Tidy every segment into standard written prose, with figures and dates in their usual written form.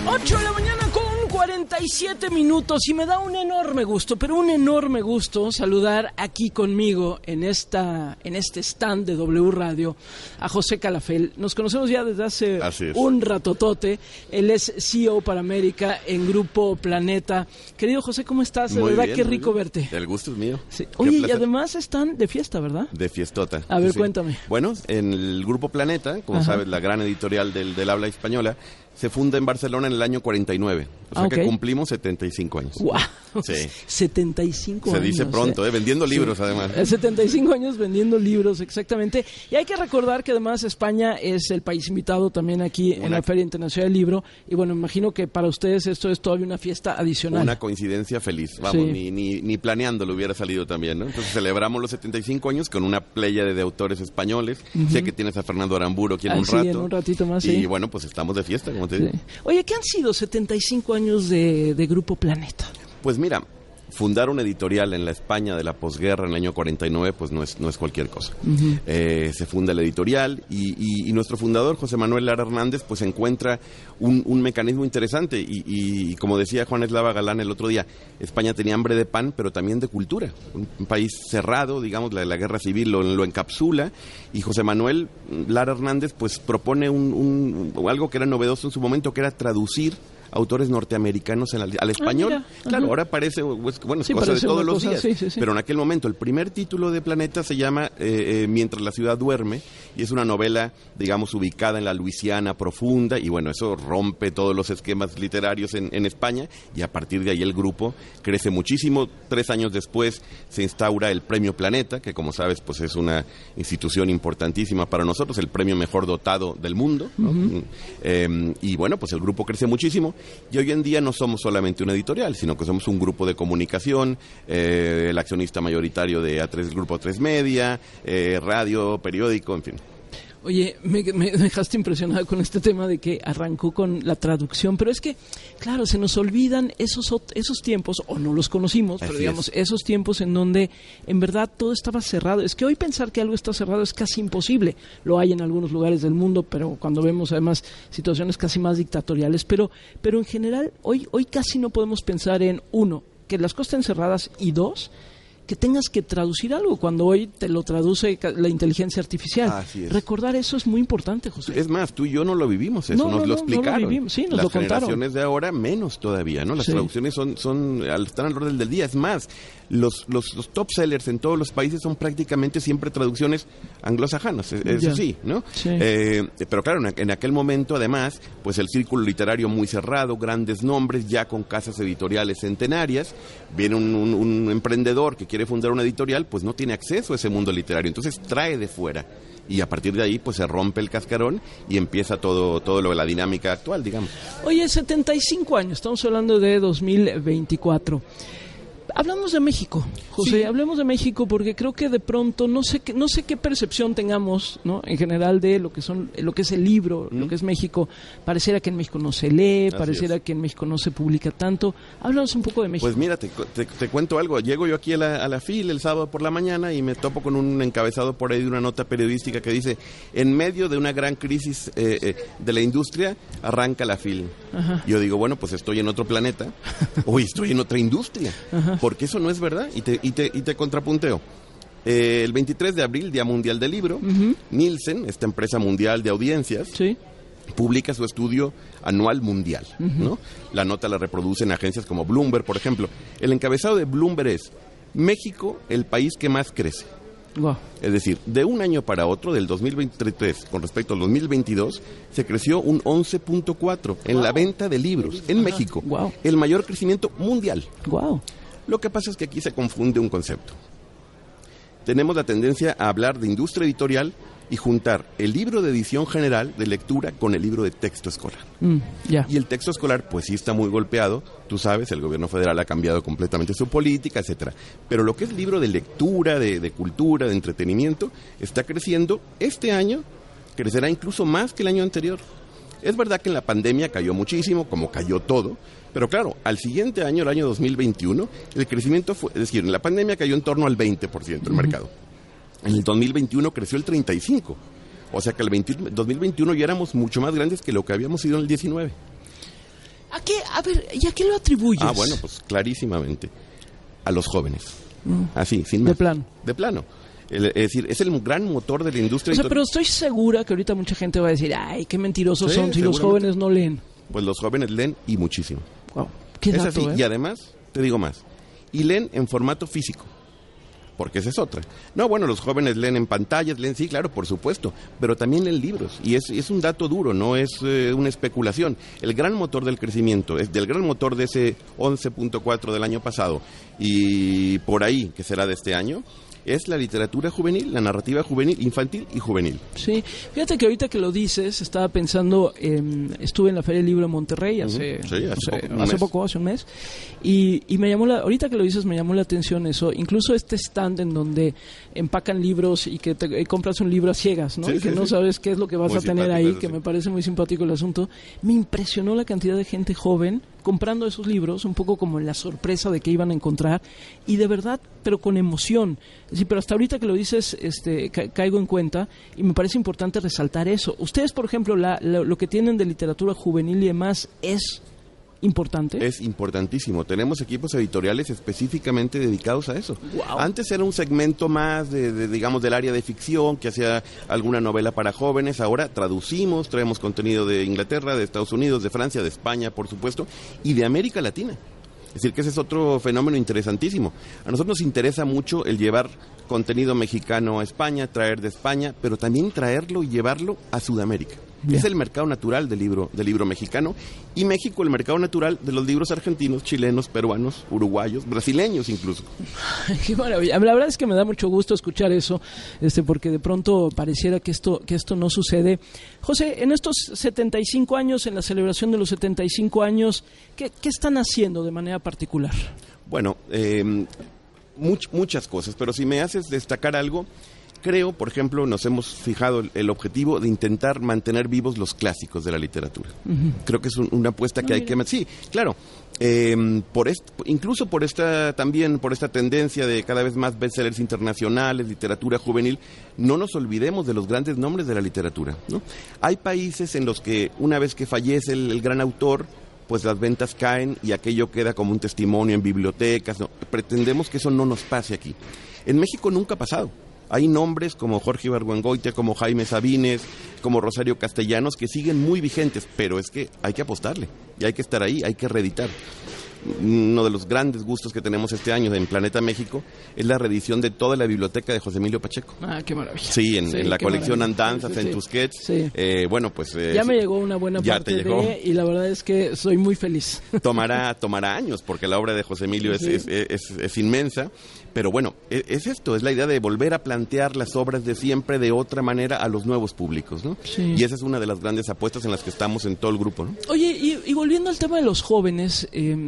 8 de la mañana con 47 minutos y me da un enorme gusto, pero un enorme gusto saludar aquí conmigo en este stand de W Radio a José Calafell. Nos conocemos ya desde hace un ratotote. Él es CEO para América en Grupo Planeta. Querido José, ¿cómo estás? De verdad, qué rico verte. El gusto es mío. Sí. Oye, y además están de fiesta, ¿verdad? De fiestota. A ver, cuéntame. Bueno, en el Grupo Planeta, como sabes, la gran editorial del habla española, se funda en Barcelona en el año 49. O sea que cumplimos 75 años. ¡Wow! Sí. 75 años. Se dice pronto, vendiendo libros además. 75 años vendiendo libros, exactamente. Y hay que recordar que además España es el país invitado también aquí en la Feria Internacional del Libro. Y bueno, imagino que para ustedes esto es todavía una fiesta adicional. Una coincidencia feliz. Vamos, ni planeándolo hubiera salido también, ¿no? Entonces celebramos los 75 años con una pléyade de autores españoles. Sé que tienes a Fernando Aramburu aquí en un rato. En un ratito más, y bueno, pues estamos de fiesta, como te digo. Oye, ¿qué han sido 75 años de Grupo Planeta? Pues mira, fundar una editorial en la España de la posguerra en el año 49, pues no es cualquier cosa. Se funda la editorial y nuestro fundador, José Manuel Lara Hernández, pues encuentra un mecanismo interesante y como decía Juan Eslava Galán el otro día, España tenía hambre de pan, pero también de cultura. Un país cerrado, digamos, la guerra civil lo encapsula, y José Manuel Lara Hernández pues propone algo que era novedoso en su momento, que era traducir autores norteamericanos al español. Claro, ahora parece, es cosa de todos los días. Pero en aquel momento, el primer título de Planeta se llama Mientras la ciudad duerme, y es una novela, digamos, ubicada en la Luisiana profunda, y bueno, eso rompe todos los esquemas literarios en España, y a partir de ahí el grupo crece muchísimo. 3 años después se instaura el Premio Planeta, que como sabes, pues es una institución importantísima para nosotros, el premio mejor dotado del mundo, ¿no? Y bueno, pues el grupo crece muchísimo. Y hoy en día no somos solamente una editorial, sino que somos un grupo de comunicación, el accionista mayoritario de Grupo A3 Media, radio, periódico, en fin. Oye, me dejaste impresionado con este tema de que arrancó con la traducción, pero es que, claro, se nos olvidan esos tiempos, o no los conocimos, pero digamos, esos tiempos en donde en verdad todo estaba cerrado. Es que hoy pensar que algo está cerrado es casi imposible. Lo hay en algunos lugares del mundo, pero cuando vemos además situaciones casi más dictatoriales, pero en general hoy casi no podemos pensar en, 1, que las cosas estén cerradas, y 2, que tengas que traducir algo cuando hoy te lo traduce la inteligencia artificial. Así es. Recordar eso es muy importante, José. Es más, tú y yo no lo vivimos, eso nos lo explicaron. No lo vivimos, sí, nos Las lo contaron. Generaciones de ahora menos todavía, ¿no? Las traducciones están al orden del día. Es más, los top sellers en todos los países son prácticamente siempre traducciones anglosajanas, eso sí, ¿no? Sí. Pero claro, en aquel momento, además, pues el círculo literario muy cerrado, grandes nombres, ya con casas editoriales centenarias. Viene un emprendedor que quiere fundar una editorial, pues no tiene acceso a ese mundo literario, entonces trae de fuera, y a partir de ahí pues se rompe el cascarón y empieza todo lo de la dinámica actual, digamos. Oye, 75 años, estamos hablando de 2024. Hablamos de México, José, hablemos de México, porque creo que de pronto no sé qué percepción tengamos, ¿no? En general de lo que es el libro, lo que es México. Pareciera que en México no se lee, pareciera que en México no se publica tanto. Háblanos un poco de México. Pues mira, te cuento algo. Llego yo aquí a la FIL el sábado por la mañana y me topo con un encabezado por ahí de una nota periodística que dice: en medio de una gran crisis de la industria, arranca la FIL. Yo digo, bueno, pues estoy en otro planeta, o estoy en otra industria. Porque eso no es verdad, y te contrapunteo. El 23 de abril, Día Mundial del Libro, Nielsen, esta empresa mundial de audiencias, publica su estudio anual mundial, ¿no? La nota la reproducen agencias como Bloomberg, por ejemplo. El encabezado de Bloomberg es: México, el país que más crece. Wow. Es decir, de un año para otro, del 2023 con respecto al 2022, se creció un 11.4 en la venta de libros en México. El mayor crecimiento mundial. Lo que pasa es que aquí se confunde un concepto. Tenemos la tendencia a hablar de industria editorial y juntar el libro de edición general de lectura con el libro de texto escolar. Y el texto escolar, pues sí está muy golpeado. Tú sabes, el gobierno federal ha cambiado completamente su política, etcétera. Pero lo que es libro de lectura, de cultura, de entretenimiento, está creciendo. Este año crecerá incluso más que el año anterior. Es verdad que en la pandemia cayó muchísimo, como cayó todo, pero claro, al siguiente año, el año 2021, el crecimiento fue, es decir, en la pandemia cayó en torno al 20% el mercado. En el 2021 creció el 35%. O sea que el 2021 ya éramos mucho más grandes que lo que habíamos sido en el 19%. A ver, ¿y a qué lo atribuyes? Bueno, pues clarísimamente a los jóvenes. Así, sin más. De plano. De plano. Es decir, es el gran motor de la industria. O sea, pero estoy segura que ahorita mucha gente va a decir, ay, qué mentirosos son si los jóvenes no leen. Pues los jóvenes leen y muchísimo. Wow, qué dato, es así, y además, te digo más, y leen en formato físico, porque esa es otra. No, bueno, los jóvenes leen en pantallas, leen, sí, claro, por supuesto, pero también leen libros, y es un dato duro, no es una especulación. El gran motor del crecimiento, del gran motor de ese 11.4 del año pasado, y por ahí, que será de este año, es la literatura juvenil, la narrativa juvenil, infantil y juvenil. Sí, fíjate que ahorita que lo dices, estaba pensando, estuve en la Feria del Libro de Monterrey hace un mes, y me llamó ahorita que lo dices me llamó la atención eso, incluso este stand en donde empacan libros y que te compras un libro a ciegas, ¿no? Y que no sabes qué es lo que vas a tener ahí, que me parece muy simpático el asunto. Me impresionó la cantidad de gente joven comprando esos libros, un poco como en la sorpresa de que iban a encontrar, y de verdad, pero con emoción. Sí, pero hasta ahorita que lo dices, caigo en cuenta, y me parece importante resaltar eso. Ustedes, por ejemplo, lo que tienen de literatura juvenil y demás es importante. Es importantísimo. Tenemos equipos editoriales específicamente dedicados a eso. Wow. Antes era un segmento más digamos, del área de ficción, que hacía alguna novela para jóvenes. Ahora traducimos, traemos contenido de Inglaterra, de Estados Unidos, de Francia, de España, por supuesto, y de América Latina. Es decir, que ese es otro fenómeno interesantísimo. A nosotros nos interesa mucho el llevar contenido mexicano a España, traer de España, pero también traerlo y llevarlo a Sudamérica. Yeah. Es el mercado natural del libro mexicano, y México el mercado natural de los libros argentinos, chilenos, peruanos, uruguayos, brasileños incluso. Qué maravilla. La verdad es que me da mucho gusto escuchar eso, porque de pronto pareciera que esto no sucede. José, en estos 75 años, en la celebración de los 75 años, ¿qué están haciendo de manera particular? Bueno, muchas cosas, pero si me haces destacar algo, creo, por ejemplo, nos hemos fijado el objetivo de intentar mantener vivos los clásicos de la literatura. Uh-huh. Creo que es una apuesta que hay que... Sí, claro. Incluso por esta tendencia de cada vez más bestsellers internacionales, literatura juvenil, no nos olvidemos de los grandes nombres de la literatura, ¿no? Hay países en los que una vez que fallece el gran autor, pues las ventas caen y aquello queda como un testimonio en bibliotecas, ¿no? Pretendemos que eso no nos pase aquí. En México nunca ha pasado. Hay nombres como Jorge Ibargüengoitia, como Jaime Sabines, como Rosario Castellanos, que siguen muy vigentes, pero es que hay que apostarle, y hay que estar ahí, hay que reeditar. Uno de los grandes gustos que tenemos este año en Planeta México es la reedición de toda la biblioteca de José Emilio Pacheco. Ah, qué maravilla. Sí, en la colección Andanzas, en Tusquets. Sí. Bueno, pues... ya me llegó una buena parte y la verdad es que soy muy feliz. Tomará años, porque la obra de José Emilio es inmensa, pero bueno, es esto, es la idea de volver a plantear las obras de siempre de otra manera a los nuevos públicos, ¿no? Sí. Y esa es una de las grandes apuestas en las que estamos en todo el grupo, ¿no? Oye, y volviendo al tema de los jóvenes,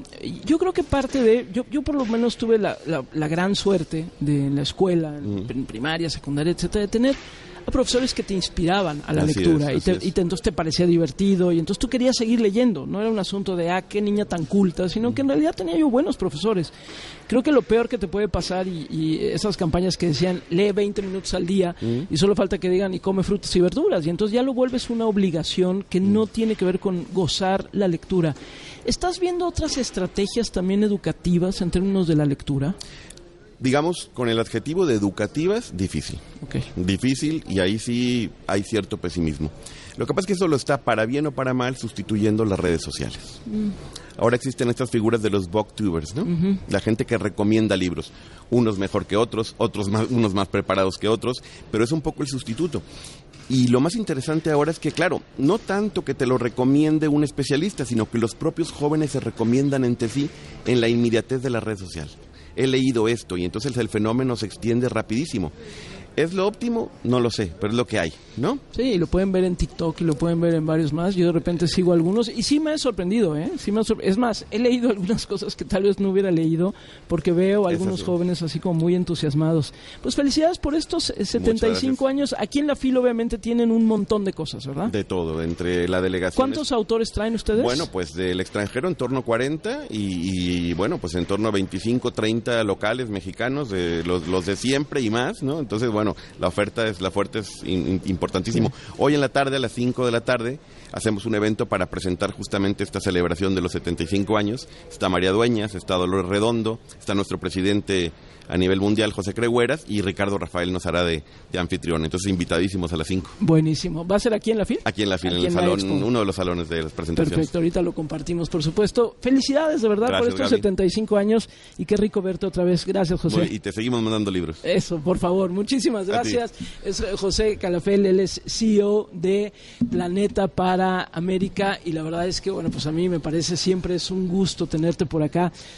yo creo que parte de... Yo por lo menos tuve la gran suerte de en la escuela, en primaria, secundaria, etcétera, de tener a profesores que te inspiraban a la lectura, y entonces te parecía divertido, y entonces tú querías seguir leyendo. No era un asunto de, qué niña tan culta, sino que en realidad tenía yo buenos profesores. Creo que lo peor que te puede pasar, y esas campañas que decían, lee 20 minutos al día, y solo falta que digan, y come frutas y verduras, y entonces ya lo vuelves una obligación que no tiene que ver con gozar la lectura. ¿Estás viendo otras estrategias también educativas en términos de la lectura? Digamos, con el adjetivo de educativas, difícil. Okay. Difícil, y ahí sí hay cierto pesimismo. Lo que pasa es que eso lo está, para bien o para mal, sustituyendo las redes sociales. Ahora existen estas figuras de los booktubers, ¿no? Uh-huh. La gente que recomienda libros, unos mejor que otros, unos más preparados que otros, pero es un poco el sustituto. Y lo más interesante ahora es que, claro, no tanto que te lo recomiende un especialista, sino que los propios jóvenes se recomiendan entre sí en la inmediatez de la red social. He leído esto, y entonces el fenómeno se extiende rapidísimo. ¿Es lo óptimo? No lo sé, pero es lo que hay, ¿no? Sí, y lo pueden ver en TikTok y lo pueden ver en varios más. Yo de repente sigo algunos y sí me he sorprendido, ¿eh? Es más, he leído algunas cosas que tal vez no hubiera leído porque veo a algunos jóvenes así como muy entusiasmados. Pues felicidades por estos 75 años. Aquí en la FIL obviamente tienen un montón de cosas, ¿verdad? De todo, entre la delegación. ¿Cuántos autores traen ustedes? Bueno, pues del extranjero en torno a 40 y bueno, pues en torno a 25, 30 locales mexicanos, los de siempre y más, ¿no? Entonces, bueno, la oferta es importantísimo. Sí. Hoy en la tarde, a las 5 de la tarde, hacemos un evento para presentar justamente esta celebración de los 75 años. Está María Dueñas, está Dolores Redondo, está nuestro presidente a nivel mundial, José Crehueras, y Ricardo Rafael nos hará de anfitrión. Entonces, invitadísimos a las 5. Buenísimo. ¿Va a ser aquí en la FIL? Aquí en la FIL, en el salón, uno de los salones de las presentaciones. Perfecto, ahorita lo compartimos, por supuesto. Felicidades, de verdad, Gracias, por estos Gaby. 75 años, y qué rico verte otra vez. Gracias, José. Y te seguimos mandando libros. Eso, por favor. Muchísimas gracias. Es José Calafell, él es CEO de Planeta para América, y la verdad es que, bueno, pues a mí me parece siempre es un gusto tenerte por acá.